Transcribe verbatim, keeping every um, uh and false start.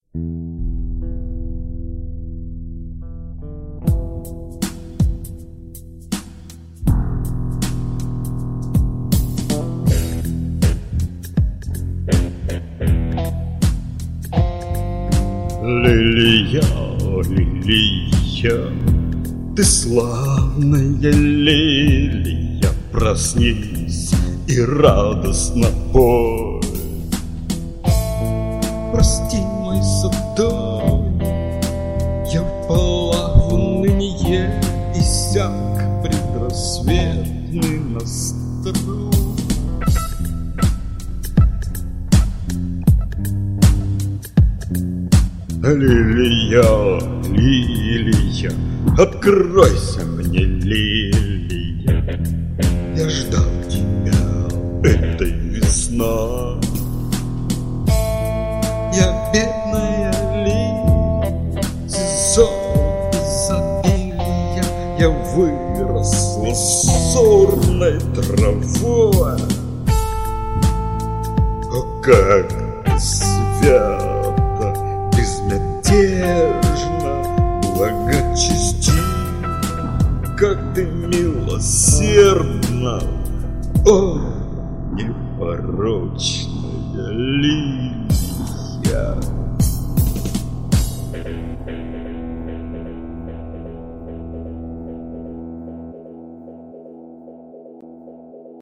Лилия, лилия, ты славная лилия, проснись и радостно пой. Прости, мой садовник, я впала в уныние, иссяк предрассветный настрой. Лилия, лилия, откройся мне, лилия, я ждал тебя этой весной. Я бедная лилия, сезон изобилия, я выросла сорной травой. О, как свято, безмятежно, благочестиво, как ты милосердна, о, непорочная лилия.